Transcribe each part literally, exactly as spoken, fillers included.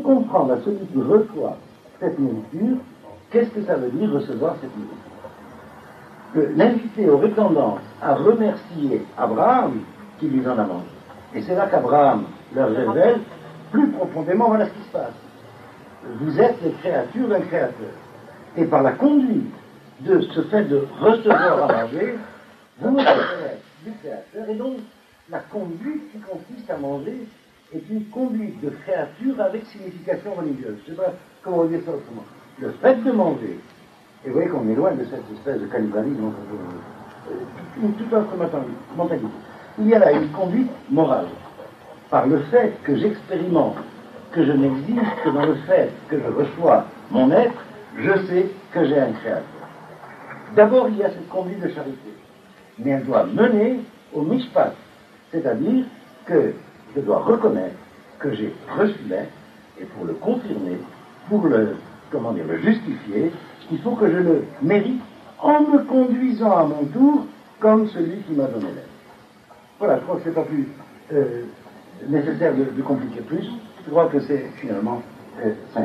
comprendre à celui qui reçoit cette nourriture, qu'est-ce que ça veut dire recevoir cette nourriture? L'invité aurait tendance à remercier Abraham qui lui en a mangé. Et c'est là qu'Abraham leur révèle plus profondément, voilà ce qui se passe. Vous êtes les créatures d'un créateur. Et par la conduite de ce fait de recevoir à manger, vous êtes du créateur. Et donc, la conduite qui consiste à manger est une conduite de créature avec signification religieuse. Je ne sais pas comment dire ça autrement. Le fait de manger, et vous voyez qu'on est loin de cette espèce de cannibalisme, une toute autre mentalité. Il y a là une conduite morale. Par le fait que j'expérimente, que je n'existe que dans le fait que je reçois mon être, je sais que j'ai un créateur. D'abord, il y a cette conduite de charité. Mais elle doit mener au mishpat, c'est-à-dire que je dois reconnaître que j'ai reçu l'être, et pour le confirmer, pour le, comment dire, le justifier, il faut que je le mérite en me conduisant à mon tour comme celui qui m'a donné l'être. Voilà, je crois que c'est pas plus euh, nécessaire de, de compliquer plus. Je crois que c'est finalement euh, simple.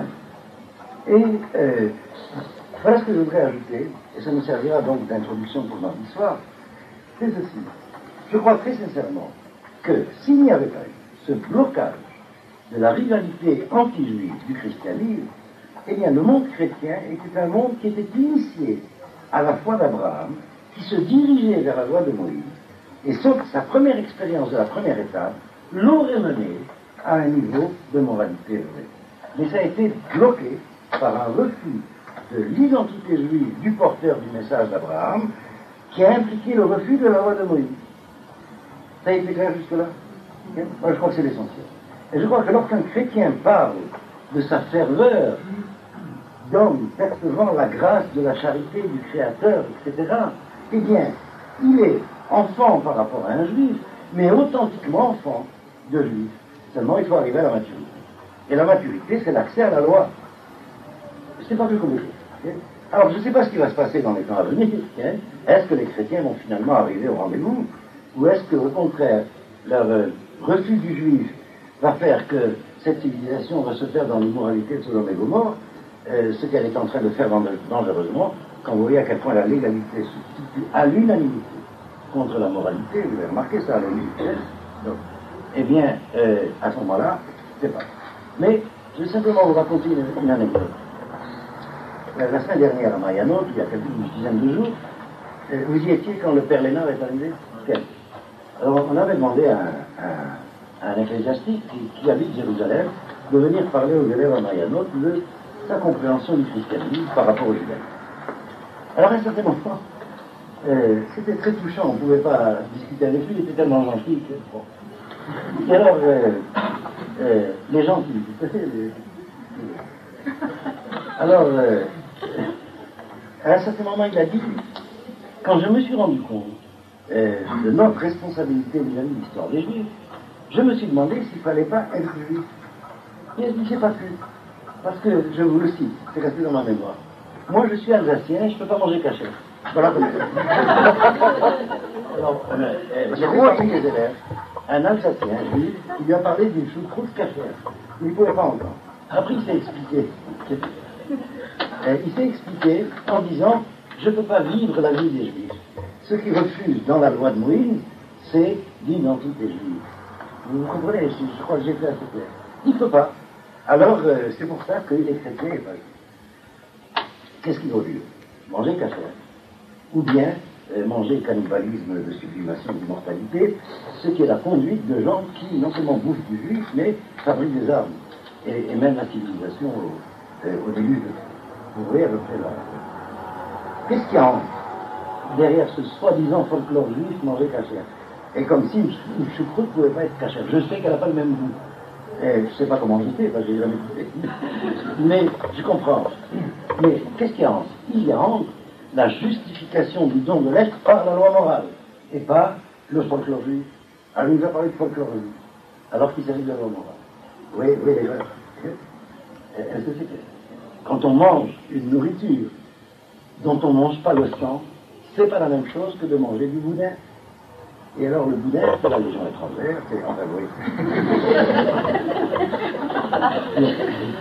Et euh, voilà ce que je voudrais ajouter, et ça me servira donc d'introduction pour notre histoire, c'est ceci. Je crois très sincèrement que s'il n'y avait pas eu ce blocage de la rivalité anti-juive du christianisme, eh bien le monde chrétien était un monde qui était initié à la foi d'Abraham, qui se dirigeait vers la loi de Moïse, et sauf sa première expérience de la première étape l'aurait mené à un niveau de moralité élevée. Mais ça a été bloqué par un refus de l'identité juive du porteur du message d'Abraham, qui a impliqué le refus de la loi de Moïse. Ça a été clair jusque-là? Moi, je crois que c'est l'essentiel. Et je crois que lorsqu'un chrétien parle de sa ferveur d'homme percevant la grâce de la charité du Créateur, et cetera, eh bien, il est enfant par rapport à un juif, mais authentiquement enfant de juif. Seulement, il faut arriver à la maturité. Et la maturité, c'est l'accès à la loi. C'est pas plus compliqué. Okay? Alors, je ne sais pas ce qui va se passer dans les temps à venir. Okay? Est-ce que les chrétiens vont finalement arriver au rendez-vous? Ou est-ce que, au contraire, leur euh, refus du juif va faire que cette civilisation va se faire dans l'immoralité de Sodome et Gomorrhe, euh, ce qu'elle est en train de faire dangereusement, quand vous voyez à quel point la légalité substitue à l'unanimité contre la moralité, vous avez remarqué ça à l'O N U. Donc, eh bien, euh, à ce moment-là, c'est pas. Mais je vais simplement vous raconter une, une anecdote. La, la semaine dernière à Mariano, il y a quelques dizaines de jours, euh, vous y étiez quand le Père Lénard est arrivé? Okay. Alors, on avait demandé à un, à un ecclésiastique qui, qui habite Jérusalem de venir parler aux élèves à Mariano de sa compréhension du christianisme par rapport aux juifs. Alors, à un certain moment, euh, c'était très touchant, on ne pouvait pas discuter avec lui, il était tellement gentil que bon. Et alors, euh, euh, les gens qui... alors, euh, à un certain moment, il a dit, quand je me suis rendu compte euh, de notre responsabilité vis-à-vis de l'histoire des Juifs, je me suis demandé s'il ne fallait pas être juif. Et il a dit, j'ai pas pu. Parce que, je vous le cite, c'est resté dans ma mémoire. Moi, je suis alsacien et je ne peux pas manger cachère. Voilà comme ça. Alors, euh, j'avais parmi les élèves un alsacien, juif, qui lui a parlé d'une choucroute cachère. Il ne pouvait pas entendre. Après, il s'est expliqué. Euh, il s'est expliqué en disant, je ne peux pas vivre la vie des Juifs. Ce qui refuse dans la loi de Moïse, c'est l'identité juive. Vous comprenez, je, je crois que j'ai fait assez clair. Il ne peut pas. Alors, euh, c'est pour ça que les chrétiens est pas juif. Qu'est-ce qu'il vaut mieux? Manger cachère. Ou bien euh, manger cannibalisme de sublimation d'immortalité, ce qui est la conduite de gens qui non seulement bouffent du juif, mais fabriquent des armes. Et, et même la civilisation au, euh, au début de... Vous voyez à peu près là. Qu'est-ce qu'il y a derrière ce soi-disant folklore juif manger cachère? Et comme si une, une choucroute ne pouvait pas être cachère. Je sais qu'elle n'a pas le même goût. Et je ne sais pas comment je sais, parce que je n'ai jamais goûté. Mais je comprends. Mais qu'est-ce qu'il y a en Il y a en la justification du don de l'être par la loi morale, et pas le folklore juif. Alors il nous a parlé de folklore juif, alors qu'il s'agit de la loi morale. Oui, oui, les gens. Est-ce que c'est clair? Quand on mange une nourriture dont on ne mange pas le sang, c'est pas la même chose que de manger du boudin. Et alors le boudin, c'est la Légion étrangère, c'est enfin oui.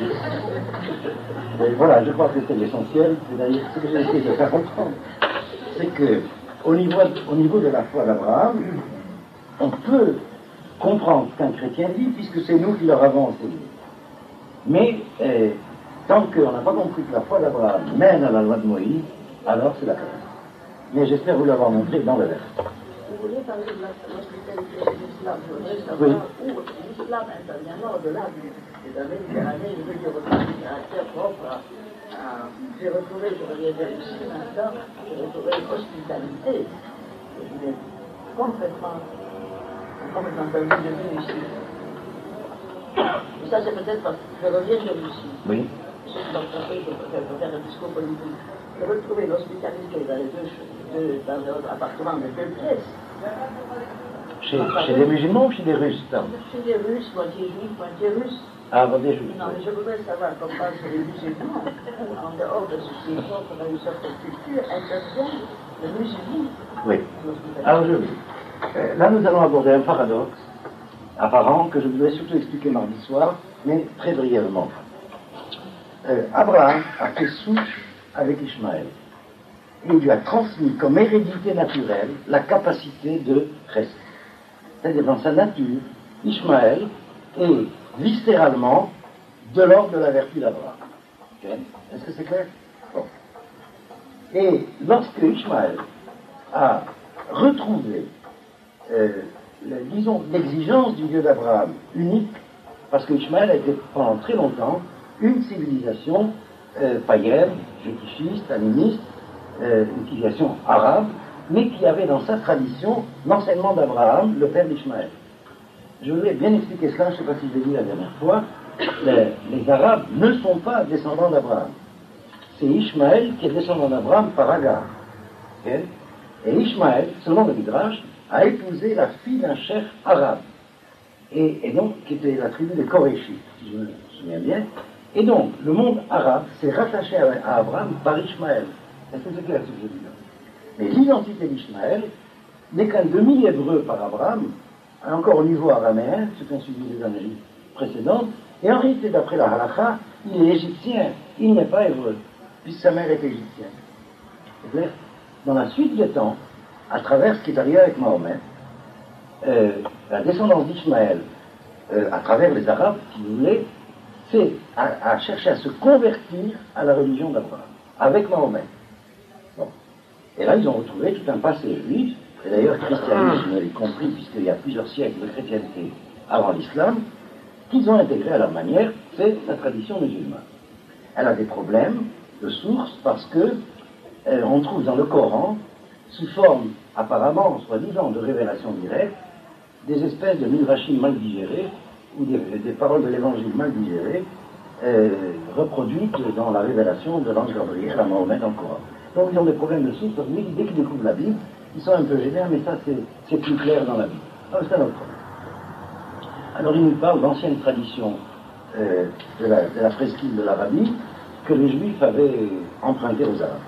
voilà, je crois que c'est l'essentiel, c'est d'ailleurs ce que j'ai essayé de faire comprendre. C'est que, au niveau, au niveau de la foi d'Abraham, on peut comprendre ce qu'un chrétien dit, puisque c'est nous qui leur avons enseigné. Mais, euh, tant qu'on n'a pas compris que la foi d'Abraham mène à la loi de Moïse, alors c'est la crise. Mais j'espère vous l'avoir montré dans le verset. Vous voulez parler de l'hospitalité de l'islam? Je voudrais savoir Oui. où l'islam intervient au-delà de la Méditerranée, je veux dire, au caractère propre à. à j'ai retrouvé, je reviendrai ici maintenant, j'ai retrouvé l'hospitalité. Je l'ai complètement, complètement perdu de vue ici. Et ça, c'est peut-être parce que je reviens sur ici. Oui. Je suis dans le café, je peux faire un discours politique. J'ai retrouvé l'hospitalité dans les deux, deux dans leur appartement de deux pièces. Chez, chez les musulmans ou chez les Russes, ça? Chez les Russes, moitié juifs, moitié russes. Ah, bon, des Juifs. Non, mais je voudrais savoir comment c'est les musulmans, en dehors de ce qui est propre dans une certaine culture, interviennent le musulman. Oui. Alors je vais. Euh, là, nous allons aborder un paradoxe apparent que je voudrais surtout expliquer mardi soir, mais très brièvement. Euh, Abraham a fait souche avec Ishmaël. Il lui a transmis comme hérédité naturelle la capacité de rester. C'est-à-dire, dans sa nature, Ishmaël est viscéralement de l'ordre de la vertu d'Abraham. Okay. Est-ce que c'est clair? Bon. Et lorsque Ishmaël a retrouvé, euh, le, disons, l'exigence du Dieu d'Abraham unique, parce que Ishmaël a été pendant très longtemps une civilisation euh, païenne, fétichiste, animiste, euh, une civilisation arabe, mais qui avait dans sa tradition l'enseignement d'Abraham, le père d'Ishmaël. Je voulais bien expliquer cela, je ne sais pas si je l'ai dit la dernière fois. Les, les Arabes ne sont pas descendants d'Abraham. C'est Ishmaël qui est descendant d'Abraham par Agar. Okay? Et Ishmaël, selon le Midrash, a épousé la fille d'un chef arabe. Et, et donc, qui était la tribu des Koréchites, si je me souviens bien. Et donc, le monde arabe s'est rattaché à, à Abraham par Ishmaël. Est-ce que c'est clair ce que je dis là? Mais l'identité d'Ishmaël n'est qu'un demi-hébreu par Abraham, encore au niveau araméen, ceux qui ont suivi les années précédentes, et en réalité, d'après la halakha, il est égyptien, il n'est pas hébreu, puisque sa mère est égyptienne. C'est clair? Dans la suite des temps, à travers ce qui est arrivé avec Mahomet, euh, la descendance d'Ishmaël, euh, à travers les Arabes, si vous voulez, c'est à, à chercher à se convertir à la religion d'Abraham, avec Mahomet. Bon. Et là, ils ont retrouvé tout un passé juif, et d'ailleurs, le christianisme y compris, puisqu'il y a plusieurs siècles de chrétienté avant l'islam, qu'ils ont intégré à leur manière, c'est la tradition musulmane. Elle a des problèmes de source parce que euh, on trouve dans le Coran, sous forme apparemment, soi-disant, de révélation directe, des espèces de midrashim mal digérés, ou des, des paroles de l'évangile mal digérées, euh, reproduites dans la révélation de l'ange Gabriel à Mahomet dans le Coran. Donc ils ont des problèmes de source, parce que dès qu'ils découvrent la Bible, ils sont un peu gênés, mais ça c'est, c'est plus clair dans la Bible. Alors c'est un autre problème. Alors il nous parle d'anciennes traditions euh, de, la, de la presqu'île de l'Arabie que les Juifs avaient empruntées aux Arabes.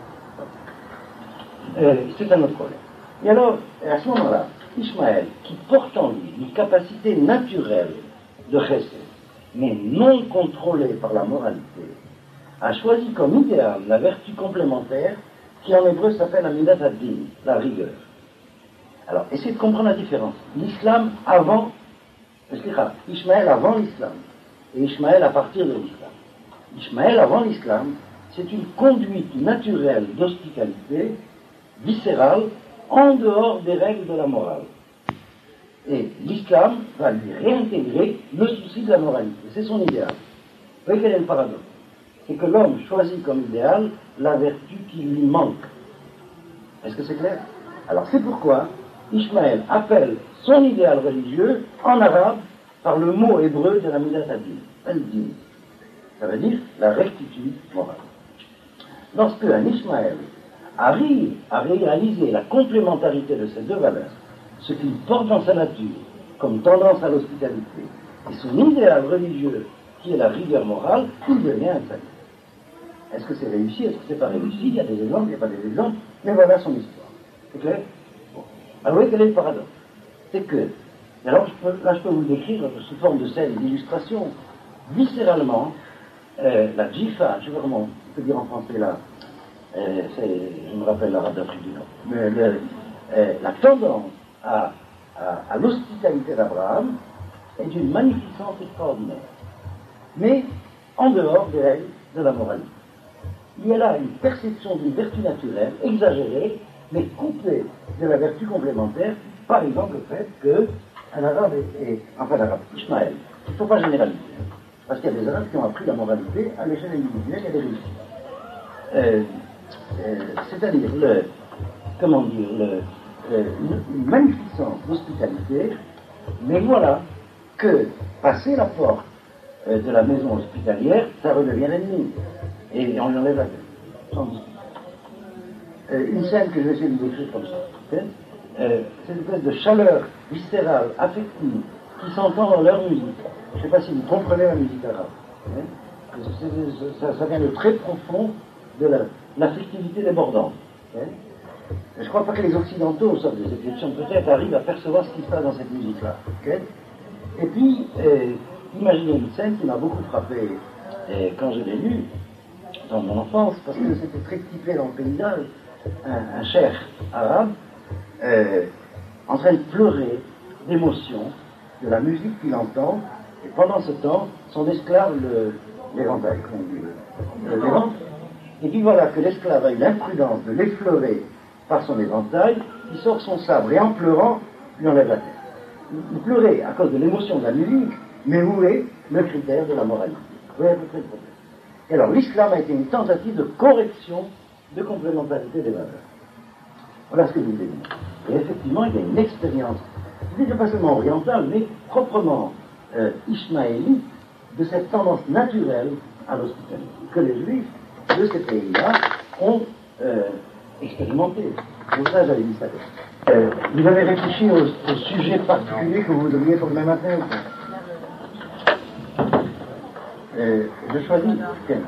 Euh, c'est un autre problème. Et alors, à ce moment-là, Ishmaël, qui porte en lui une capacité naturelle de rester, mais non contrôlée par la moralité, a choisi comme idéal la vertu complémentaire qui en hébreu s'appelle la midat ad-din, la rigueur. Alors, essayez de comprendre la différence. L'islam avant, Ishmaël avant l'islam, et Ishmaël à partir de l'islam. Ishmaël avant l'islam, c'est une conduite naturelle d'hospitalité, viscérale, en dehors des règles de la morale. Et l'islam va lui réintégrer le souci de la moralité. C'est son idéal. Vous voyez quel est le paradoxe? C'est que l'homme choisit comme idéal la vertu qui lui manque. Est-ce que c'est clair? Alors c'est pourquoi Ishmaël appelle son idéal religieux en arabe par le mot hébreu de la midat ad-din, al-din. Ça veut dire la rectitude morale. Lorsque un Ishmaël arrive à réaliser la complémentarité de ces deux valeurs, ce qu'il porte dans sa nature comme tendance à l'hospitalité et son idéal religieux qui est la rigueur morale, il devient un salut. Est-ce que c'est réussi? Est-ce que c'est pas réussi? Il y a des exemples, il n'y a pas des exemples, mais voilà son histoire. C'est clair? Bon. Alors, vous voyez quel est le paradoxe? C'est que, alors je peux, là je peux vous le décrire sous forme de scène d'illustration. Viscéralement, euh, la djifa, je sais pas comment on peut dire en français là, euh, je me rappelle l'arabe d'Afrique du Nord, mais le, euh, la tendance à, à, à l'hospitalité d'Abraham est d'une magnificence extraordinaire, mais en dehors de elle, de la moralité. Il y a là une perception d'une vertu naturelle exagérée, mais coupée de la vertu complémentaire, par exemple le fait qu'un arabe est, est enfin l'arabe, Ismaël, il ne faut pas généraliser, parce qu'il y a des arabes qui ont appris la moralité à l'échelle individuelle et des réussites. Euh, euh, c'est-à-dire le, comment dire, le, le, une magnificence d'hospitalité, mais voilà que passer la porte euh, de la maison hospitalière, ça redevient l'ennemi. Et on lui enlève la tête, sans discussion. Euh, une scène que je vais essayer de décrire comme ça. Okay euh, c'est une espèce de chaleur viscérale, affective, qui s'entend dans leur musique. Je ne sais pas si vous comprenez la musique arabe. Okay c'est, c'est, ça, ça vient de très profond de la, l'affectivité débordante. Okay je ne crois pas que les Occidentaux, sauf des exceptions peut-être, arrivent à percevoir ce qui se passe dans cette musique-là. Okay et puis, euh, imaginez une scène qui m'a beaucoup frappé euh, quand je l'ai lue dans mon enfance, parce que c'était très typé dans le paysage, un, un cheikh arabe euh, en train de pleurer d'émotion de la musique qu'il entend, et pendant ce temps, son esclave le, l'éventaille, comme on dit, le, le l'évente, et puis voilà que l'esclave a eu l'imprudence de l'effleurer par son éventail, il sort son sabre, et en pleurant, lui enlève la tête. Il pleurait à cause de l'émotion de la musique, mais où est le critère de la moralité? Vous voyez à peu près le problème. Et alors, l'islam a été une tentative de correction de complémentarité des valeurs. Voilà ce que je vous ai dit. Et effectivement, il y a une expérience, je pas seulement orientale, mais proprement euh, ismaélite, de cette tendance naturelle à l'hospitalité, que les juifs de ces pays-là ont euh, expérimenté. Pour ça, j'avais dit ça. Euh, vous avez réfléchi au, au sujet particulier que vous voudriez pour demain matin ou pas? Euh, je choisis. Tiens.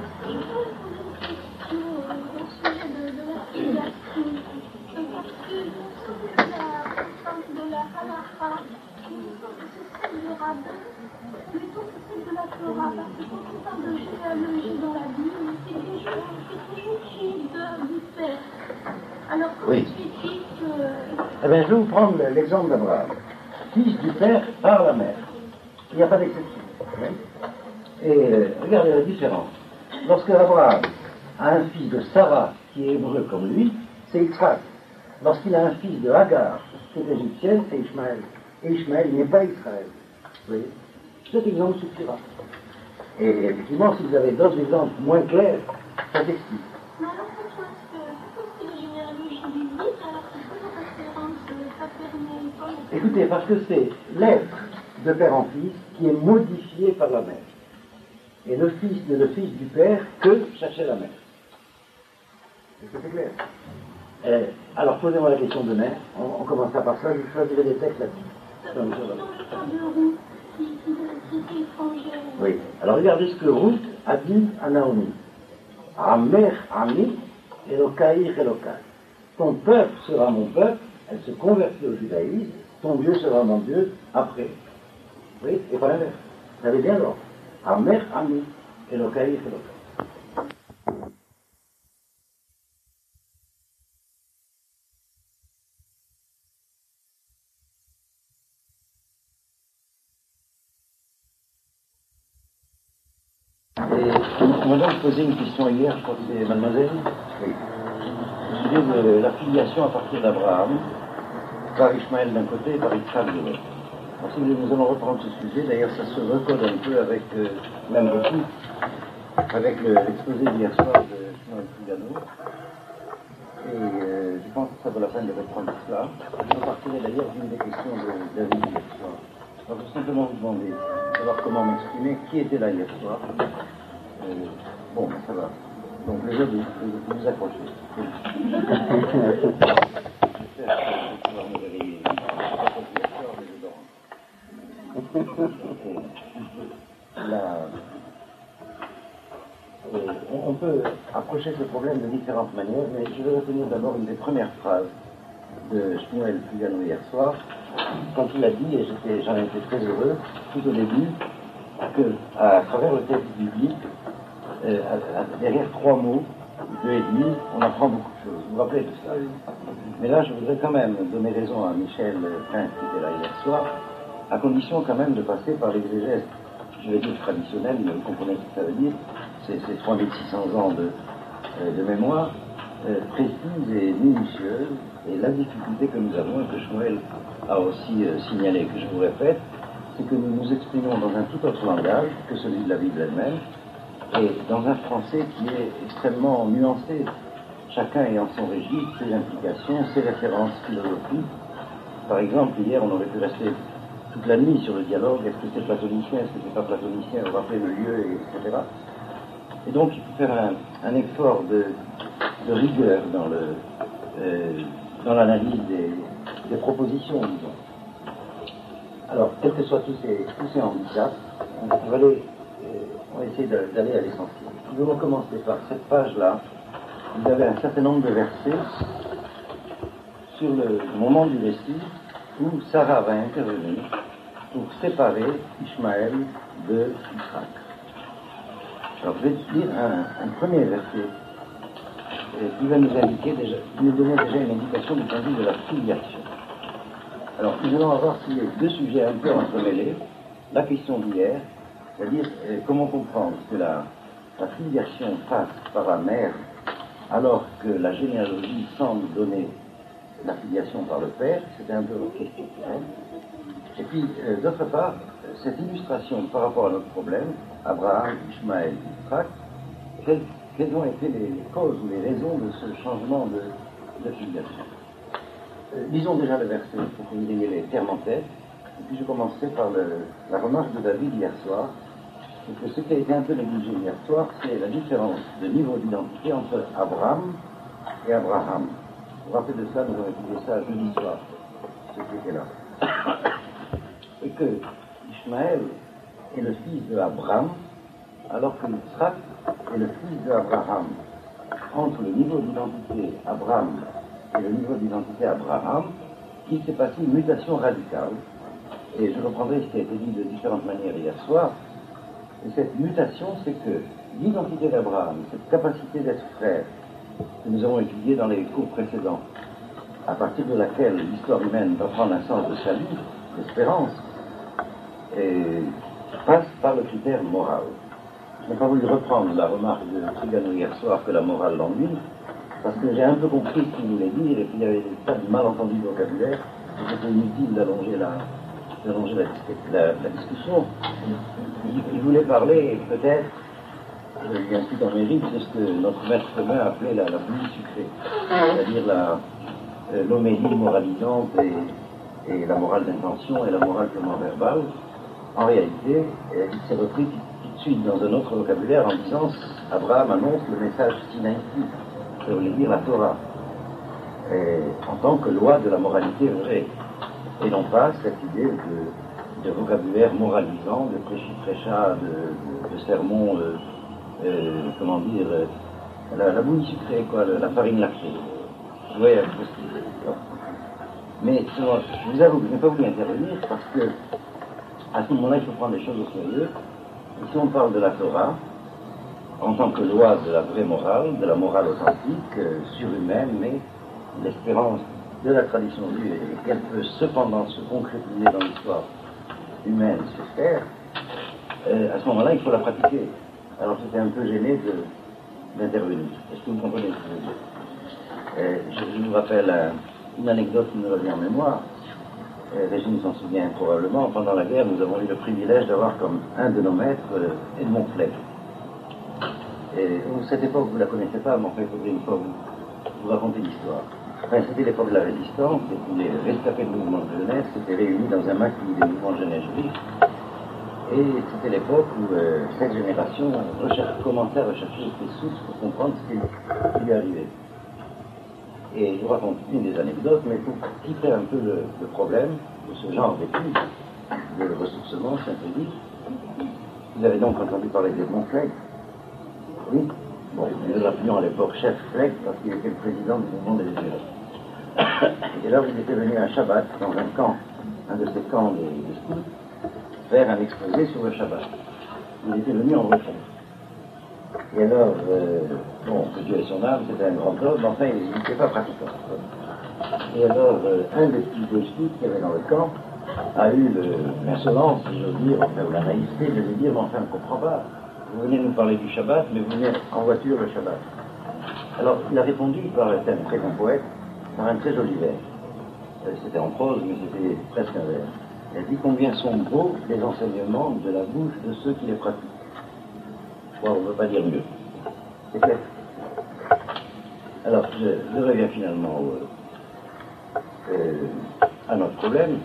Plutôt que celle de la Torah, parce que quand on parle de généalogie dans la Bible, c'est toujours, c'est toujours fille du Père. Alors comment oui. tu dis que... Eh bien, je vais vous prendre l'exemple d'Abraham. Fils du Père par la mère. Il n'y a pas d'exception. Oui. Et euh, regardez la différence. Lorsque Abraham a un fils de Sarah qui est hébreu comme lui, c'est Yitzhak. Lorsqu'il a un fils de Hagar qui est égyptienne, c'est Ishmaël. Et Ishmaël n'est pas Israël. Vous voyez ? Cet exemple suffira. Et effectivement, si vous avez d'autres exemples moins clairs, ça s'explique. Mais alors pourquoi est-ce que c'est la généalogie biblique alors que c'est la référence paternelle? Écoutez, parce que c'est l'être de père en fils qui est modifié par la mère. Et le fils n'est le fils du père que cherchait la mère. Est-ce que c'est clair? euh, Alors posez-moi la question de mère. On, on commencera par ça, je choisirai des textes là-dessus. Dans le cas de Ruth, qui était étrangère. Oui. Alors regardez ce que Ruth a dit à Naomi. Amer, Ami, Elokai, Elokai. Ton peuple sera mon peuple, elle se convertit au judaïsme, ton Dieu sera mon Dieu après. Oui, et pas l'inverse. Vous savez bien l'ordre. Amer, Ami, Elokai, Elokai. On m'a donc posé une question hier, je crois que c'est mademoiselle. Oui. Au sujet de la filiation à partir d'Abraham, par Ishmaël d'un côté et par Yitzhak de l'autre. Alors si nous allons reprendre ce sujet, d'ailleurs ça se recode un peu avec, euh, même beaucoup, avec le, l'exposé d'hier soir de Simon Fugano. Et euh, je pense que ça vaut la peine de reprendre cela. Je partirai d'ailleurs d'une des questions de David hier soir. Alors je vais simplement vous demander de savoir comment m'exprimer, qui était là hier soir. Euh, bon, ben, ça va. Donc, les autres, vous vous accrochez. J'espère que vous allez pouvoir me réveiller. La... euh, on peut approcher ce problème de différentes manières, mais je vais retenir d'abord une des premières phrases de Shmuel Fugano hier soir, quand il a dit, et j'étais, j'en étais très heureux, tout au début, que, à travers le texte biblique, euh, à, à, derrière trois mots, deux et demi, on apprend beaucoup de choses. Vous vous rappelez de ça? Mais là, je voudrais quand même donner raison à Michel Prince qui était là hier soir, à condition quand même de passer par l'exégèse, je vais dire traditionnelle, mais vous comprenez ce que ça veut dire, c'est trois mille six cents ans de, euh, de mémoire, euh, précise et minutieuse, et la difficulté que nous avons, et que Shmuel a aussi euh, signalé, que je vous répète, c'est que nous nous exprimons dans un tout autre langage que celui de la Bible elle-même, et dans un français qui est extrêmement nuancé, chacun ayant son registre, ses implications, ses références philosophiques. Par exemple, hier, on aurait pu rester toute la nuit sur le dialogue, est-ce que c'est platonicien, est-ce que c'est pas platonicien, on rappeler le lieu, et cetera. Et donc, il faut faire un, un effort de, de rigueur dans le euh, dans l'analyse des, des propositions, disons. Alors, quels que soient tous ces, tous ces handicaps, on va, aller, euh, on va essayer d'aller à l'essentiel. Nous allons commencer par cette page-là. Vous avez un certain nombre de versets sur le moment du récit où Sarah va intervenir pour séparer Ishmaël de Isaac. Alors, je vais lire un, un premier verset euh, qui va nous indiquer déjà, nous donner déjà une indication du point de vue de la filiation. Alors, nous allons avoir deux sujets un peu entremêlés. La question d'hier, c'est-à-dire euh, comment comprendre que la, la filiation passe par la mère alors que la généalogie semble donner la filiation par le père, c'était un peu votre question. Hein. Et puis, euh, d'autre part, cette illustration par rapport à notre problème, Abraham, Ishmaël, Isaac, quelles, quelles ont été les, les causes ou les raisons de ce changement de, de filiation? Euh, lisons déjà le verset pour que vous ayez les termes en tête, et puis je commencerai par le, la remarque de David hier soir, et que ce qui a été un peu négligé hier soir, c'est la différence de niveau d'identité entre Abraham et Abraham. Vous vous rappelez de ça, nous avons étudié ça jeudi soir, ce qui était là. Et que Ishmaël est le fils d'Abraham, alors que Yitzhak est le fils d'Abraham. Entre le niveau d'identité Abraham et le niveau d'identité Abraham, il s'est passé une mutation radicale. Et je reprendrai ce qui a été dit de différentes manières hier soir. Et cette mutation, c'est que l'identité d'Abraham, cette capacité d'être frère, que nous avons étudié dans les cours précédents, à partir de laquelle l'histoire humaine va prendre un sens de salut, d'espérance, et passe par le critère moral. Je n'ai pas voulu reprendre la remarque de Trigano hier soir que la morale l'ennuie, parce que j'ai un peu compris ce qu'il voulait dire, et puis il y avait des tas de malentendus de vocabulaire, et c'était inutile d'allonger la, d'allonger la, la, la discussion. Il, il voulait parler, peut-être, il y a un petit en mérite, de ce que notre maître commun appelait la, la bouillie sucrée, c'est-à-dire la, euh, l'homélie moralisante et, et la morale d'intention et la morale purement verbale. En réalité, il s'est repris tout de suite dans un autre vocabulaire en disant Abraham annonce le message sinaïtique, ça voulait dire la Torah, et, en tant que loi de la moralité vraie, et non pas cette idée de, de vocabulaire moralisant, de prêchi-prêcha, de, de, de sermon, euh, euh, comment dire, euh, la, la bouillie sucrée, quoi, la farine lactée. Vous voyez un peu ce qu'il veut. Mais je vous avoue que je n'ai pas voulu intervenir parce que à ce moment-là, il faut prendre les choses au sérieux. Ici, on parle de la Torah en tant que loi de la vraie morale, de la morale authentique, euh, surhumaine, mais l'espérance de la tradition juive et qu'elle peut cependant se concrétiser dans l'histoire humaine sur Terre, euh, à ce moment-là, il faut la pratiquer. Alors, j'étais un peu gêné de, d'intervenir. Est-ce que vous comprenez ce que je veux dire? euh, je, je vous rappelle euh, une anecdote qui me revient en mémoire. Euh, Régine s'en souvient probablement. Pendant la guerre, nous avons eu le privilège d'avoir comme un de nos maîtres euh, Edmond Fleck. Et cette époque, vous ne la connaissez pas, mais enfin, il faudrait une fois vous, vous raconter l'histoire. Enfin, c'était l'époque de la résistance, et tous les rescapés de mouvement de jeunesse s'étaient réunis dans un maquis des mouvements de jeunesse juifs. Et c'était l'époque où euh, cette génération recherche, commençait à rechercher des sources pour comprendre ce qui lui arrivait. Et je vous raconte une des anecdotes, mais pour quitter un peu le, le problème de ce genre d'études, de ressourcement, si on peut dire, vous avez donc entendu parler d'Edmond Fleck. Oui. Bon, nous l'appelions à l'époque chef Fleck parce qu'il était le président du mouvement des Juifs. Et là, il était venu un Shabbat dans un camp, un de ces camps des, des scouts, faire un exposé sur le Shabbat. Il était venu en retraite. Et alors, euh, bon, que Dieu ait son âme, c'était un grand homme, mais enfin, il n'était pas pratiquant. Et alors, euh, un des petits déchets qu'il y avait dans le camp a eu l'insolence, si j'ose dire, enfin, ou la naïveté de lui dire, mais enfin, on ne comprend pas. Vous venez nous parler du Shabbat, mais vous venez en voiture le Shabbat. Alors, il a répondu par un très bon poète, par un très joli vers. C'était en prose, mais c'était presque un vers. Il a dit combien sont beaux les enseignements de la bouche de ceux qui les pratiquent. Je crois qu'on ne peut pas dire mieux. C'est clair. Alors, je, je reviens finalement au, euh, à notre problème.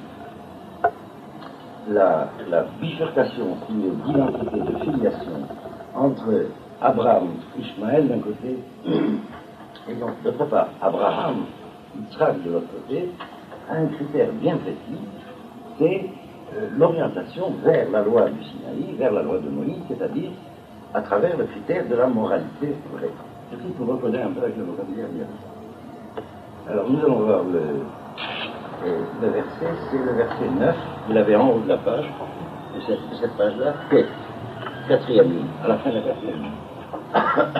La, la bifurcation d'identité, de filiation entre Abraham et Ishmaël d'un côté, et donc d'autre part, Abraham, Yitzhak de l'autre côté, a un critère bien précis, c'est euh, l'orientation vers la loi du Sinaï, vers la loi de Moïse, c'est-à-dire à travers le critère de la moralité vraie. Ceci pour reconnaître un peu avec le vocabulaire bien. Alors nous allons voir le, euh, le verset, c'est le verset neuf, vous l'avez en haut de la page, de cette, de cette page-là, quatrième ligne, à la fin de la quatrième ligne.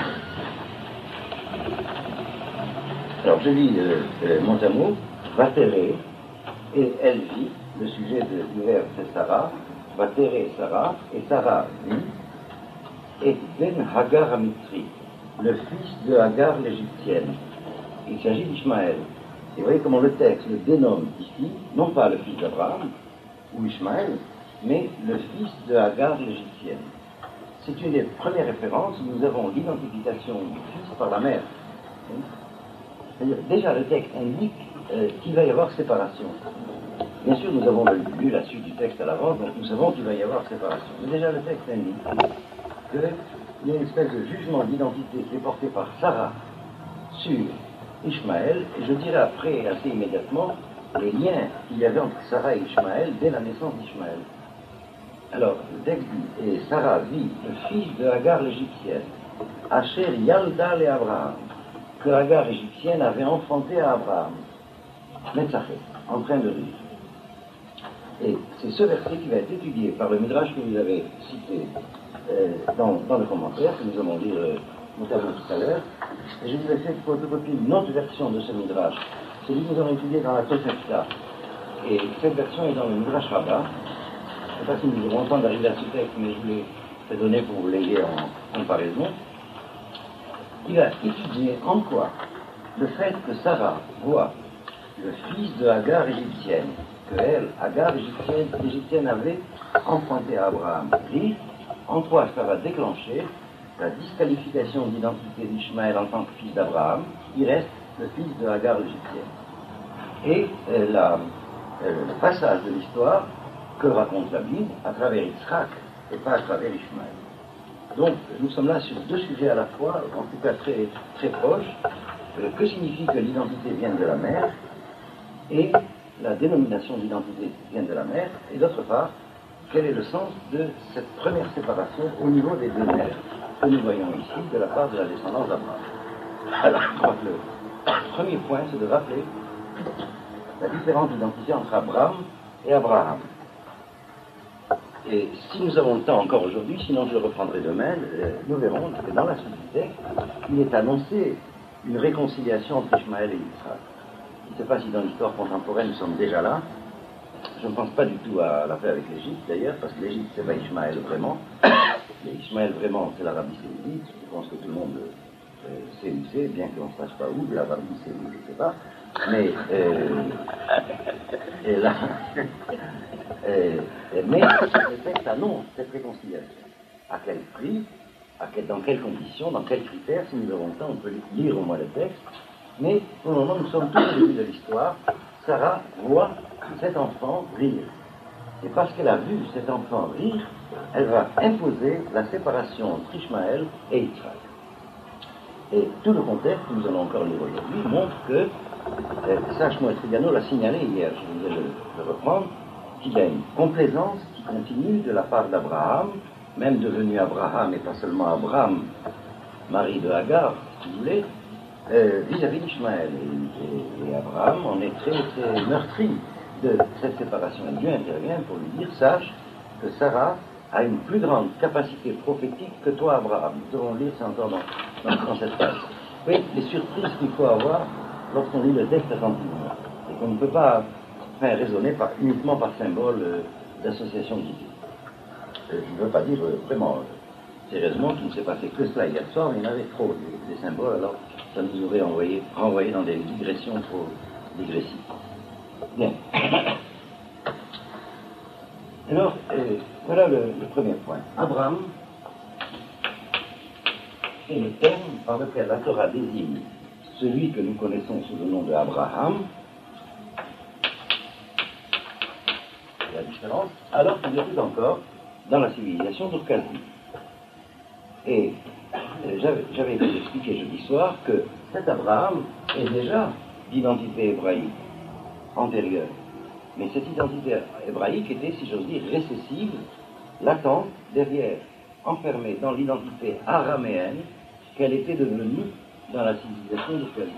Alors je lis euh, euh, Montamou, Vatéré, et elle vit, le sujet de, du verbe c'est Sarah, Vatéré Sarah, et Sarah vit, et Ben Hagar Amitri, le fils de Hagar l'égyptienne. Il s'agit d'Ishmaël. Et vous voyez comment le texte le dénomme ici, non pas le fils d'Abraham, ou Ishmaël, mais le fils de Hagar l'égyptienne. C'est une des premières références où nous avons l'identification du fils par la mère. C'est-à-dire, déjà le texte indique euh, qu'il va y avoir séparation. Bien sûr, nous avons lu la suite du texte à l'avance, donc nous savons qu'il va y avoir séparation. Mais déjà le texte indique qu'il y a une espèce de jugement d'identité qui est porté par Sarah sur Ishmaël, et je dirais après, assez immédiatement, les liens qu'il y avait entre Sarah et Ishmaël dès la naissance d'Ishmaël. Alors, le texte dit, et Sarah vit le fils de Hagar l'égyptienne, Asher Yalda le Abraham, que Hagar égyptienne avait enfanté à Abraham, Metzaché, en train de rire. Et c'est ce verset qui va être étudié par le Midrash que vous avez cité euh, dans, dans le commentaire, que nous allons lire euh, notamment tout à l'heure. Et je vous ai fait photocopier une autre version de ce Midrash, celui que nous avons étudié dans la Tosefta. Et cette version est dans le Midrash Rabbah. Je ne sais pas si nous aurons le temps d'arriver à ce texte, mais je vous l'ai fait donner pour vous l'ayez en comparaison. Il va étudier en quoi le fait que Sarah voit le fils de Hagar égyptienne, que elle, Hagar égyptienne, égyptienne avait emprunté à Abraham, rire, en quoi ça va déclencher la disqualification d'identité d'Ishmaël en tant que fils d'Abraham, il reste le fils de Hagar l'égyptienne. Et euh, la, euh, le passage de l'histoire que raconte la Bible à travers Yitzhak et pas à travers Ishmaël. Donc, nous sommes là sur deux sujets à la fois, en tout cas très, très proches. Euh, que signifie que l'identité vienne de la mère et la dénomination d'identité vient de la mère, et d'autre part, quel est le sens de cette première séparation au niveau des deux mères que nous voyons ici de la part de la descendance d'Abraham. Alors, je crois que le premier point, c'est de rappeler la différence d'identité entre Abraham et Abraham. Et si nous avons le temps encore aujourd'hui, sinon je le reprendrai demain, nous verrons que dans la suite du texte, il est annoncé une réconciliation entre Ishmaël et Yitzhak. Je ne sais pas si dans l'histoire contemporaine nous sommes déjà là. Je ne pense pas du tout à l'affaire avec l'Égypte d'ailleurs, parce que l'Égypte c'est pas Ishmaël vraiment. Mais Ishmaël vraiment c'est l'Arabie Saoudite. Je pense que tout le monde euh, sait où c'est, bien qu'on ne sache pas où, l'Arabie c'est où, je ne sais pas. Mais euh, et là, euh, mais le texte annonce cette réconciliation. À quel prix, à quel, dans quelles conditions, dans quels critères, si nous avons le temps, on peut lire au moins le texte. Mais pour le moment, nous sommes tous au début de l'histoire. Sarah voit cet enfant rire. Et parce qu'elle a vu cet enfant rire, elle va imposer la séparation entre Ishmaël et Yitzhak. Et tout le contexte que nous allons encore lire aujourd'hui montre que, euh, Sage Moetriano l'a signalé hier, je vais le, le reprendre, qu'il y a une complaisance qui continue de la part d'Abraham, même devenu Abraham et pas seulement Abraham, mari de Hagar, si vous voulez, euh, vis-à-vis d'Ishmaël. Et, et, et Abraham en est très, très meurtri de cette séparation. Et Dieu intervient pour lui dire, sache que Sarah a une plus grande capacité prophétique que toi, Abraham. Nous devons lire ça encore dans, dans, dans cette page. Oui, les surprises qu'il faut avoir lorsqu'on lit le texte attentivement. Et qu'on ne peut pas faire raisonner par, uniquement par symbole euh, d'association divine. Euh, je ne veux pas dire euh, vraiment, euh, sérieusement, qu'il ne s'est passé que cela hier soir, mais il y en avait trop des, des symboles, alors ça nous aurait envoyé, renvoyé dans des digressions trop digressives. Bien. Alors, euh, voilà le, le premier point. Abraham est le terme par lequel la Torah désigne celui que nous connaissons sous le nom de Abraham, la différence, alors qu'il était encore dans la civilisation d'Ur-Kaldie. Et euh, j'avais, j'avais expliqué jeudi soir que cet Abraham est déjà d'identité hébraïque antérieure. Mais cette identité hébraïque était, si j'ose dire, récessive, latente, derrière, enfermée dans l'identité araméenne qu'elle était devenue dans la civilisation d'Ur-Kaldie.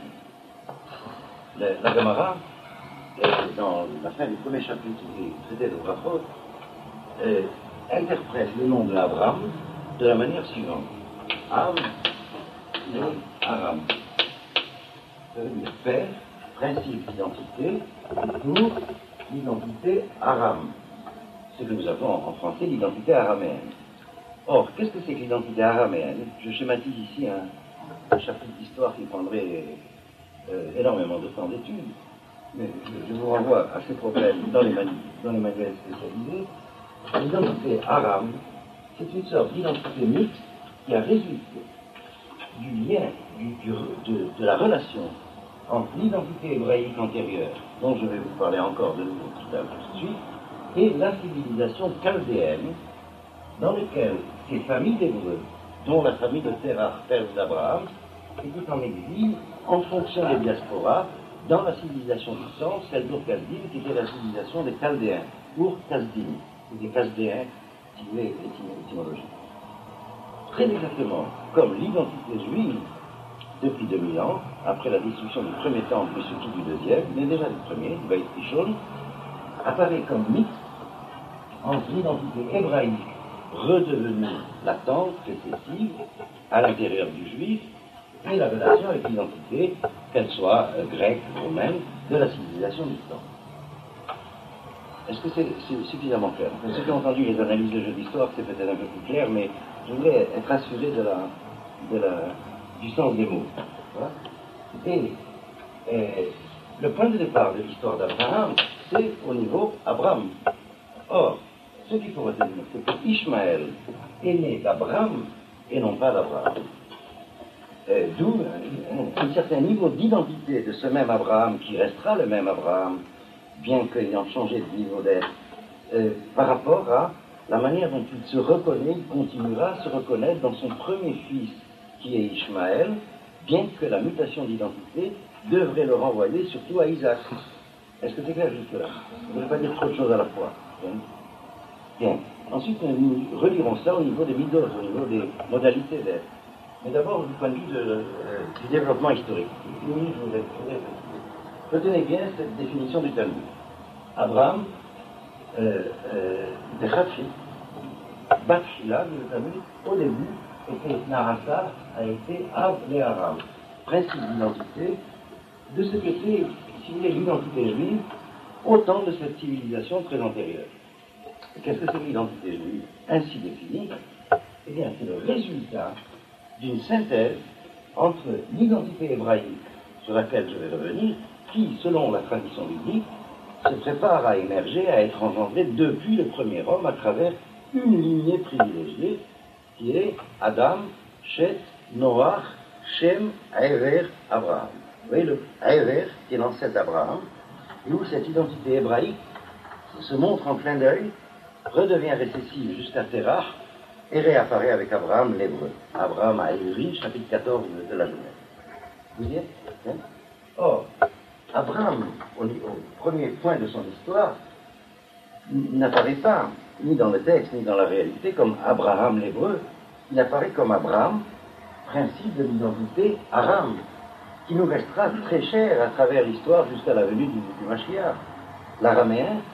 La, la Gemara, euh, dans la fin du premier chapitre du traité de Brachot, euh, interprète le nom de Abraham de la manière suivante. Am, et Aram. Ça veut dire père, principe d'identité, pour l'identité Aram. Ce que nous appelons en français l'identité araméenne. Or, qu'est-ce que c'est que l'identité araméenne? Je schématise ici un, un chapitre d'histoire qui prendrait euh, énormément de temps d'étude, mais je, je vous renvoie à ces problèmes dans les, manu- dans les manuels spécialisés. L'identité Aram, c'est une sorte d'identité mixte qui a résulté du lien, du, du, de, de la relation entre l'identité hébraïque antérieure, dont je vais vous parler encore de nouveau tout à l'heure tout de suite, et la civilisation chaldéenne, dans laquelle ces familles d'Hébreux, dont la famille de Terah, père d'Abraham, étaient en exil en fonction des diasporas, dans la civilisation du temps, celle d'Ur-Kaldie, qui était la civilisation des Chaldéens, Ur-Kasdim, ou des Chaldéens, si vous voulez, étymologique. Très exactement comme l'identité juive, depuis deux mille ans, après la destruction du premier temple, mais surtout du deuxième, mais déjà du premier, du Beit Rishon, apparaît comme mixte entre l'identité hébraïque redevenue latente, récessive, à l'intérieur du juif, et la relation avec l'identité, qu'elle soit euh, grecque, romaine, de la civilisation du temps. Est-ce que c'est, c'est suffisamment clair? Pour ceux qui ont entendu les analyses de jeux d'histoire, c'est peut-être un peu plus clair, mais je voudrais être assuré de la, de la, du sens des mots. Voilà. Et, et le point de départ de l'histoire d'Abraham, c'est au niveau Abraham. Or, ce qu'il faut retenir, c'est que Ishmaël est né d'Abraham et non pas d'Abraham. Euh, d'où un, un, un certain niveau d'identité de ce même Abraham, qui restera le même Abraham, bien qu'ayant changé de niveau d'être, euh, par rapport à la manière dont il se reconnaît, il continuera à se reconnaître dans son premier fils, qui est Ishmaël, bien que la mutation d'identité devrait le renvoyer surtout à Isaac. Est-ce que c'est clair jusque-là? Je ne vais pas dire trop de choses à la fois. Bien. Ensuite, nous relirons ça au niveau des midot, au niveau des modalités d'être. Mais d'abord, du point de vue de, euh, du développement historique. Oui, je vous ai, retenez bien cette définition du Talmud. Abraham, euh, euh, de Khatri, Batshila, le Talmud, au début, était Narasa, a été Av le Aram, principe d'identité, de ce que c'est, si vous voulez, l'identité juive, autant de cette civilisation très antérieure. Et qu'est-ce que c'est l'identité juive ainsi définie? Eh bien, c'est le résultat d'une synthèse entre l'identité hébraïque, sur laquelle je vais revenir, qui, selon la tradition biblique, se prépare à émerger, à être engendrée depuis le premier homme à travers une lignée privilégiée, qui est Adam, Shet, Noach, Shem, Aéver, Abraham. Vous voyez le Aéver, qui est l'ancêtre d'Abraham, et où cette identité hébraïque se montre en clin d'œil, redevient récessive jusqu'à Terah, et réapparaît avec Abraham l'hébreu. Abraham à Évry, chapitre quatorze de la Genèse. Vous y êtes hein? Or, Abraham, au, au premier point de son histoire, n'apparaît pas, ni dans le texte, ni dans la réalité, comme Abraham l'hébreu. Il apparaît comme Abraham, principe de l'identité Aram, qui nous restera très cher à travers l'histoire jusqu'à la venue du, du Mashiach. L'araméen,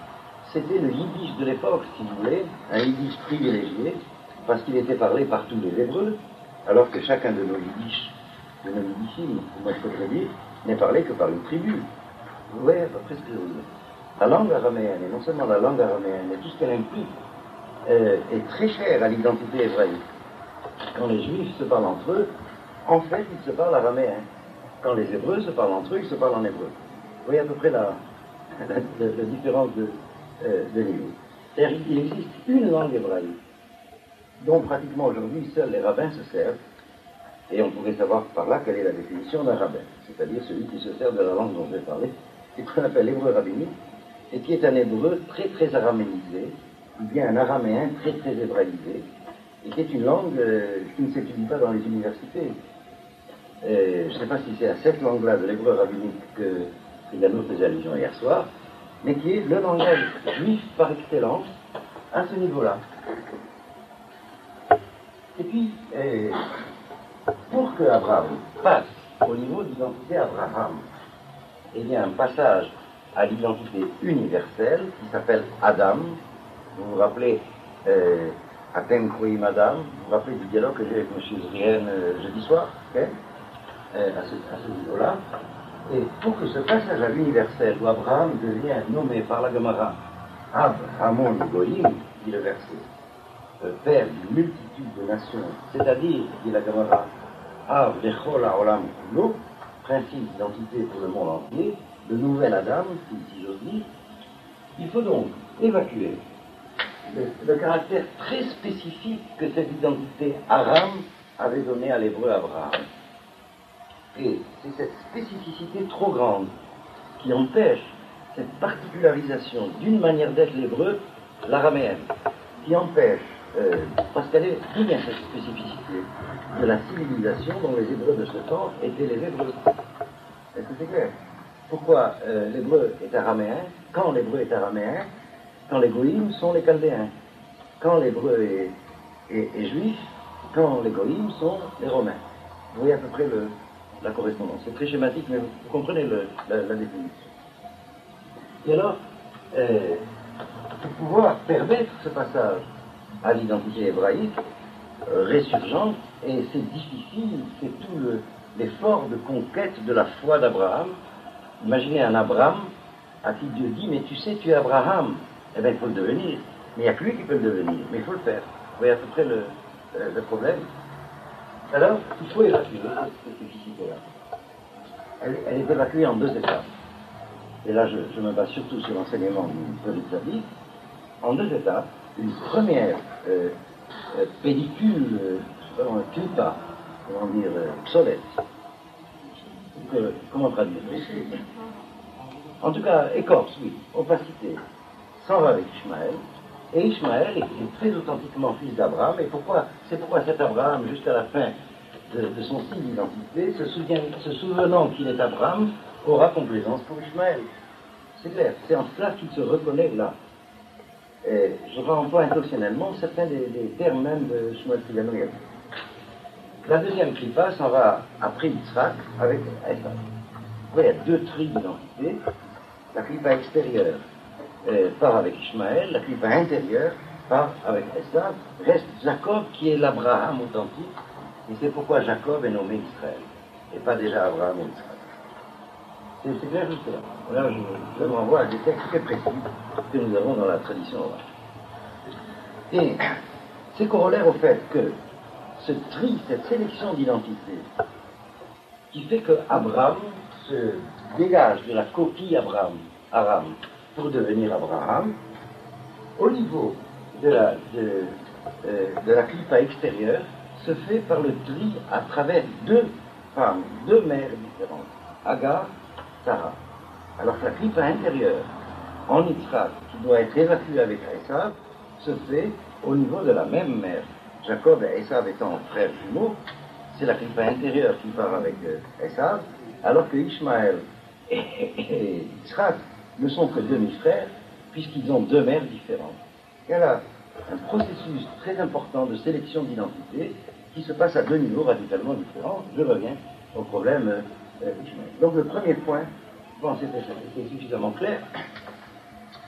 c'était le yiddish de l'époque, si vous voulez, un yiddish privilégié, parce qu'il était parlé par tous les Hébreux, alors que chacun de nos yiddish, de nos yiddishim, moi je pourrais dire, n'est parlé que par une tribu. Vous voyez à peu près ce que je veux dire. La langue araméenne, et non seulement la langue araméenne, mais tout ce qu'elle implique, euh, est très cher à l'identité hébraïque. Quand les Juifs se parlent entre eux, en fait, ils se parlent araméen. Quand les Hébreux se parlent entre eux, ils se parlent en hébreu. Vous voyez à peu près la, la, la, la différence de, euh, de niveau. C'est-à-dire qu'il existe une langue hébraïque dont pratiquement aujourd'hui seuls les rabbins se servent, et on pourrait savoir par là quelle est la définition d'un rabbin, c'est-à-dire celui qui se sert de la langue dont je vais parler, c'est ce qu'on appelle l'hébreu rabbinique, et qui est un hébreu très très araméisé, ou bien un araméen très très hébraïsé, et qui est une langue euh, qui ne s'étudie pas dans les universités. Euh, je ne sais pas si c'est à cette langue-là de l'hébreu rabbinique que Trigano faisait allusion hier soir, mais qui est le langage juif par excellence à ce niveau-là. Et puis, euh, pour que Abraham passe au niveau d'identité Abraham, il y a un passage à l'identité universelle qui s'appelle Adam. Vous vous rappelez euh, Atem Kroim Adam, vous vous rappelez du dialogue que j'ai avec M. Zrien euh, jeudi soir, okay euh, à ce, à ce niveau-là. Et pour que ce passage à l'universel où Abraham devient nommé par la Gemara Abrahamon Goïm, dit le verset, euh, père d'une multitude de nations, c'est-à-dire, dit la Gemara, Av Lechol Haolam Kulo, principe d'identité pour le monde entier, le nouvel Adam, si, si j'ose dire, il faut donc évacuer le, le caractère très spécifique que cette identité Aram avait donné à l'hébreu Abraham. Et c'est cette spécificité trop grande qui empêche cette particularisation d'une manière d'être l'hébreu, l'araméenne, qui empêche, euh, parce qu'elle est d'où vient cette spécificité de la civilisation dont les Hébreux de ce temps étaient les Hébreux. Est-ce que c'est clair? Pourquoi euh, l'hébreu est araméen? Quand l'hébreu est araméen, quand les goïms sont les chaldéens. Quand l'hébreu est, est, est juif, quand les goïms sont les romains. Vous voyez à peu près le, la correspondance. C'est très schématique, mais vous, vous comprenez le, la, la définition. Et alors, euh, pour pouvoir permettre ce passage à l'identité hébraïque, euh, résurgente, et c'est difficile, c'est tout le, l'effort de conquête de la foi d'Abraham. Imaginez un Abraham à qui Dieu dit, mais tu sais, tu es Abraham. Eh bien, il faut le devenir. Mais il n'y a que lui qui peut le devenir, mais il faut le faire. Vous voyez à peu près le, euh, le problème. Alors, il faut évacuer cette spécificité-là. Elle, elle est évacuée en deux étapes. Et là, je, je me base surtout sur l'enseignement du Périsabi. En deux étapes. Une première euh, euh, pédicule, euh, vraiment un clipa, comment dire, euh, obsolète. Que, comment traduire? En tout cas, écorce, oui, opacité, s'en va avec Ishmaël. Et Ishmaël est, est très authentiquement fils d'Abraham. Et pourquoi? C'est pourquoi cet Abraham, jusqu'à la fin de, de son signe d'identité, se, souvient, se souvenant qu'il est Abraham, aura complaisance pour Ishmaël. C'est clair, c'est en cela qu'il se reconnaît là. Et je renvoie intentionnellement certains des, des termes même de Shmuel Trigano. La deuxième clipa s'en va après Yitzhak avec Esav. Il y a deux tris d'identité. La clipa extérieure euh, part avec Ishmaël, la clipa intérieure part avec Esav. Reste Jacob qui est l'Abraham authentique, et c'est pourquoi Jacob est nommé Israël, et pas déjà Abraham et Israël. C'est, c'est clair juste là. Voilà, je, je me renvoie à des textes très précis que nous avons dans la tradition orale. Et c'est corollaire au fait que ce tri, cette sélection d'identité, qui fait que Abraham se dégage de la coquille Abraham, Aram, pour devenir Abraham, au niveau de la, de, euh, de la clipa extérieure, se fait par le tri à travers deux femmes, deux mères différentes, Agar, Sarah. Alors que la clipa intérieure, en Yitzhak, qui doit être évacuée avec Esav, se fait au niveau de la même mère. Jacob et Esav étant frères jumeaux, c'est la clipa intérieure qui part avec Esav, alors que Ishmaël et, et Yitzhak ne sont que demi-frères, puisqu'ils ont deux mères différentes. Il y a là un processus très important de sélection d'identité qui se passe à deux niveaux radicalement différents. Je reviens au problème euh, Ishmaël. Donc le premier point, je pense que c'était suffisamment clair.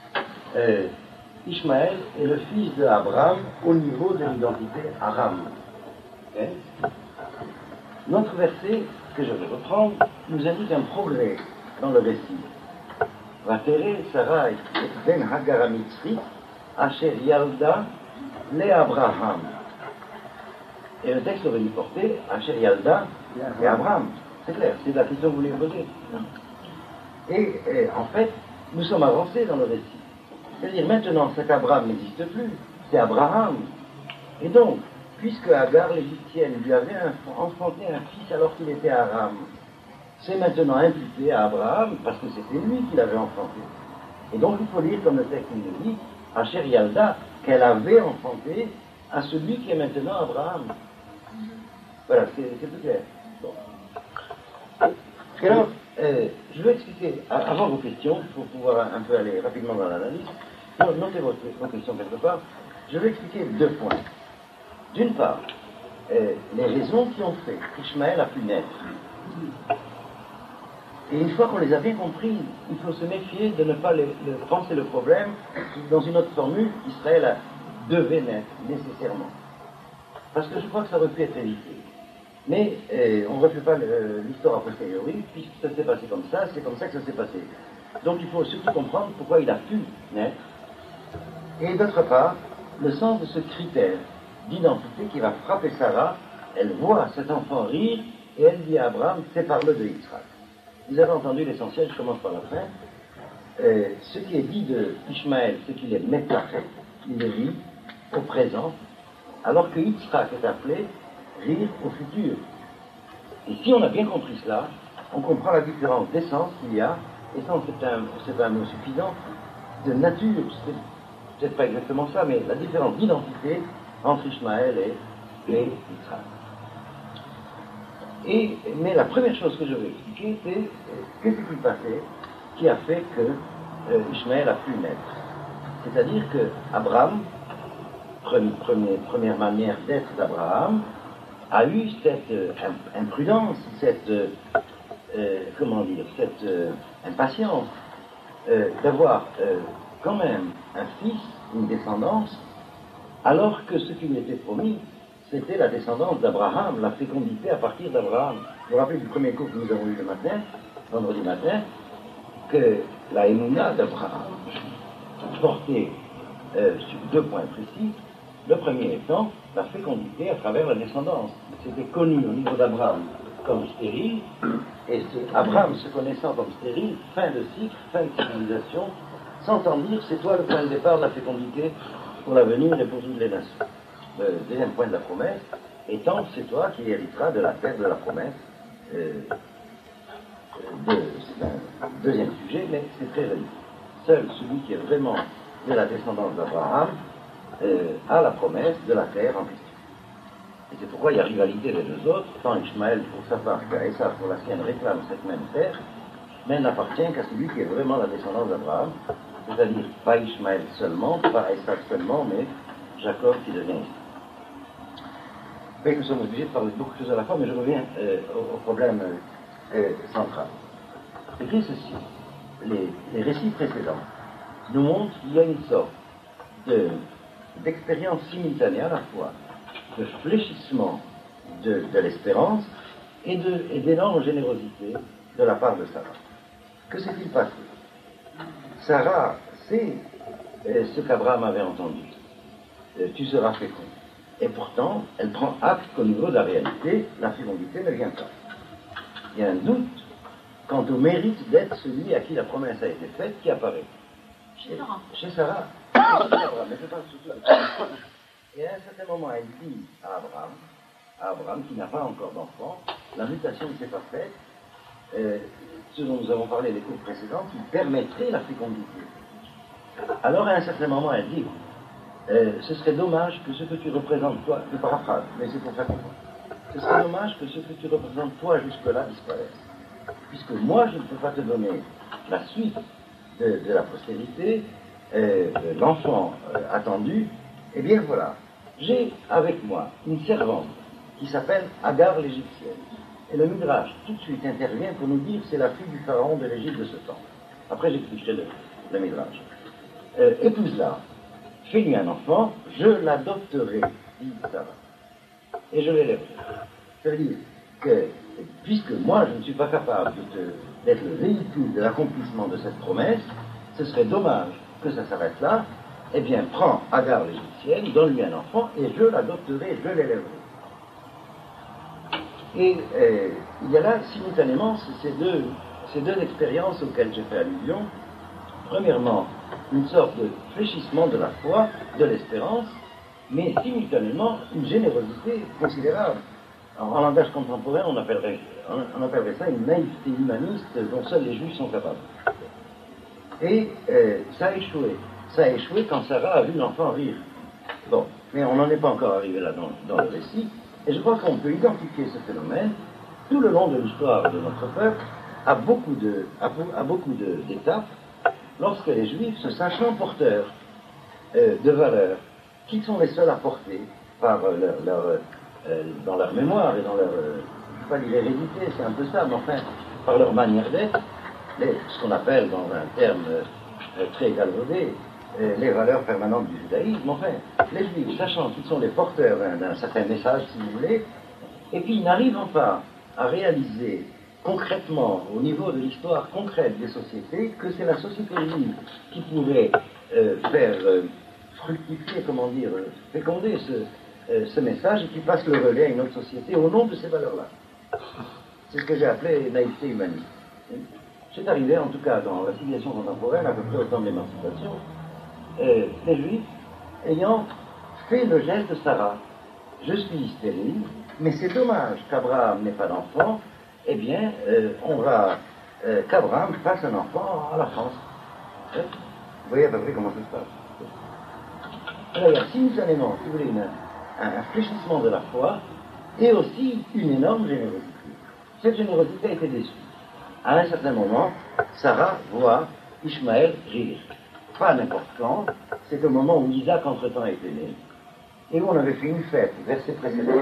euh, Ishmaël est le fils d'Abraham au niveau de l'identité Aram. Okay? Notre verset, que je vais reprendre, nous indique un progrès dans le récit. Vatere Sarai ben Hagar Mitzri Asher Yalda le Abraham. Et le texte aurait dû porter Asher Yalda et Abraham. C'est clair, c'est la question que vous voulez poser. Et, et en fait, nous sommes avancés dans le récit. C'est-à-dire maintenant, cet Abraham n'existe plus, c'est Abraham. Et donc, puisque Agar l'égyptienne lui avait enfanté un fils alors qu'il était à Aram, c'est maintenant imputé à Abraham parce que c'était lui qui l'avait enfanté. Et donc il faut lire comme le texte nous dit, Asher Yalda, qu'elle avait enfanté à celui qui est maintenant Abraham. Voilà, c'est tout clair. Bon. Alors, euh, je vais expliquer, avant vos questions, pour pouvoir un peu aller rapidement dans l'analyse, notez vos, vos questions quelque part, je vais expliquer deux points. D'une part, euh, les raisons qui ont fait qu'Ishmaël a pu naître. Et une fois qu'on les a bien comprises, il faut se méfier de ne pas les, le, penser le problème dans une autre formule, Israël devait naître nécessairement. Parce que je crois que ça aurait pu être évité. Mais euh, on ne refait pas l'histoire a posteriori, puisque ça s'est passé comme ça, c'est comme ça que ça s'est passé. Donc il faut surtout comprendre pourquoi il a pu naître. Et d'autre part, le sens de ce critère d'identité qui va frapper Sarah. Elle voit cet enfant rire et elle dit à Abraham, sépare-le de Yitzhak. Vous avez entendu l'essentiel, je commence par la fin. Euh, ce qui est dit de Ishmaël, c'est qu'il est métafait, il est rit au présent, alors que Yitzhak est appelé rire au futur. Et si on a bien compris cela, on comprend la différence d'essence qu'il y a, essence c'est un, c'est un mot suffisant, de nature, c'est peut-être pas exactement ça, mais la différence d'identité entre Ishmaël et, et Yitzhak. Et, mais la première chose que je veux expliquer, c'est euh, qu'est-ce qui s'est passé qui a fait que euh, Ishmaël a pu naître. C'est-à-dire que Abraham, premier, premier, première manière d'être d'Abraham, a eu cette euh, imprudence, cette, euh, euh, comment dire, cette euh, impatience euh, d'avoir euh, quand même un fils, une descendance, alors que ce qui lui était promis, c'était la descendance d'Abraham, la fécondité à partir d'Abraham. Vous vous rappelez du premier cours que nous avons eu le matin, vendredi matin, que la Emouna d'Abraham portait euh, sur deux points précis. Le premier étant la fécondité à travers la descendance. C'était connu au niveau d'Abraham comme stérile, et ce, Abraham se connaissant comme stérile, fin de cycle, fin de civilisation, s'entend dire c'est toi le point de départ de la fécondité pour l'avenir et pour toutes les nations. Le deuxième point de la promesse étant c'est toi qui hériteras de la terre de la promesse. Euh, de, c'est un deuxième sujet, mais c'est très joli. Seul celui qui est vraiment de la descendance d'Abraham euh, a la promesse de la terre en question. Et c'est pourquoi il y a rivalité des deux autres, tant Ishmaël pour sa part qu'Esav pour la sienne réclame cette même terre, mais elle n'appartient qu'à celui qui est vraiment la descendance d'Abraham, c'est-à-dire pas Ishmaël seulement, pas Esav seulement, mais Jacob qui devient Israël. Mais nous sommes obligés de parler de beaucoup de choses à la fois, mais je reviens euh, au, au problème euh, central. C'est que ceci, les, les récits précédents nous montrent qu'il y a une sorte de, d'expérience simultanée à la fois de fléchissement de, de l'espérance et, de, et d'énorme générosité de la part de Sarah. Que s'est-il passé? Sarah sait euh, ce qu'Abraham avait entendu. Euh, tu seras fécond. Et pourtant, elle prend acte qu'au niveau de la réalité, la fécondité ne vient pas. Il y a un doute quant au mérite d'être celui à qui la promesse a été faite qui apparaît. Chez Sarah. Chez Sarah. Chez Abraham, mais je parle surtout de Sarah. Et à un certain moment, elle dit à Abraham, à Abraham qui n'a pas encore d'enfant, la mutation ne s'est pas faite, euh, ce dont nous avons parlé les cours précédents, qui permettrait la fécondité. Alors à un certain moment, elle dit, Euh, ce serait dommage que ce que tu représentes toi, je paraphrase, mais c'est pour faire comprendre, ce serait dommage que ce que tu représentes toi jusque-là disparaisse. Puisque moi, je ne peux pas te donner la suite de, de la postérité, euh, de l'enfant euh, attendu, eh bien voilà, j'ai avec moi une servante qui s'appelle Agar l'Égyptienne. Et le Midrash tout de suite intervient pour nous dire c'est la fille du pharaon de l'Égypte de ce temps. Après, j'expliquerai le, le Midrash. euh, épouse-la, fais-lui un enfant, je l'adopterai, dit Sarah, et je l'élèverai. Ça veut dire que, puisque moi je ne suis pas capable d'être le véhicule de l'accomplissement de cette promesse, ce serait dommage que ça s'arrête là. Eh bien, prends Agar l'égyptienne, donne-lui un enfant, et je l'adopterai, je l'élèverai. Et euh, il y a là, simultanément, ces deux, ces deux expériences auxquelles j'ai fait allusion. Premièrement, une sorte de fléchissement de la foi, de l'espérance, mais simultanément, une générosité considérable. En, en langage contemporain, on appellerait, on, on appellerait ça une naïveté humaniste dont seuls les Juifs sont capables. Et euh, ça a échoué. Ça a échoué quand Sarah a vu l'enfant rire. Bon, mais on n'en est pas encore arrivé là dans, dans le récit, et je crois qu'on peut identifier ce phénomène tout le long de l'histoire de notre peuple, à beaucoup de, à, à beaucoup de, d'étapes, lorsque les Juifs, se sachant porteurs euh, de valeurs, qui sont les seuls à porter par euh, leur, leur, euh, dans leur mémoire et dans leur, euh, je ne vais pas dire hérédité, c'est un peu ça, mais enfin, par leur manière d'être, les, ce qu'on appelle dans un terme euh, très galvaudé, euh, les valeurs permanentes du judaïsme, enfin, les Juifs, sachant qu'ils sont les porteurs d'un, d'un certain message, si vous voulez, et puis n'arrivant pas à réaliser concrètement, au niveau de l'histoire concrète des sociétés, que c'est la société juive qui pourrait euh, faire euh, fructifier, comment dire, euh, féconder ce, euh, ce message et qui passe le relais à une autre société au nom de ces valeurs-là. C'est ce que j'ai appelé naïveté humaniste. C'est arrivé, en tout cas, dans la civilisation contemporaine, à peu près au temps de l'émancipation, euh, les Juifs ayant fait le geste de Sarah. Je suis stérile, mais c'est dommage qu'Abraham n'ait pas d'enfant. Eh bien, euh, on va euh, qu'Abraham fasse un enfant à la France. Hein? Vous voyez à peu près comment ça se passe. Alors, il y a simultanément, si vous voulez, une, un, un fléchissement de la foi et aussi une énorme générosité. Cette générosité a été déçue. À un certain moment, Sarah voit Ishmaël rire. Pas n'importe quand, c'est au moment où Isaac, entre-temps, était né. Et où on avait fait une fête, verset précédent.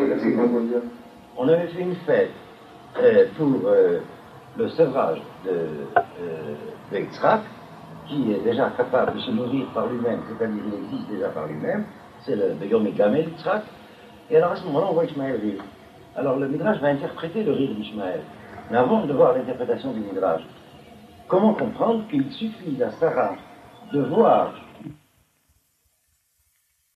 On avait fait une fête Euh, pour euh, le sevrage de, euh, de Yitzhak, qui est déjà capable de se nourrir par lui-même, c'est-à-dire il existe déjà par lui-même, c'est le Yom Gamel Yitzhak, et alors à ce moment-là on voit Ishmaël rire. Alors le Midrash va interpréter le rire d'Ishmaël, mais avant de voir l'interprétation du Midrash, comment comprendre qu'il suffit à Sarah de voir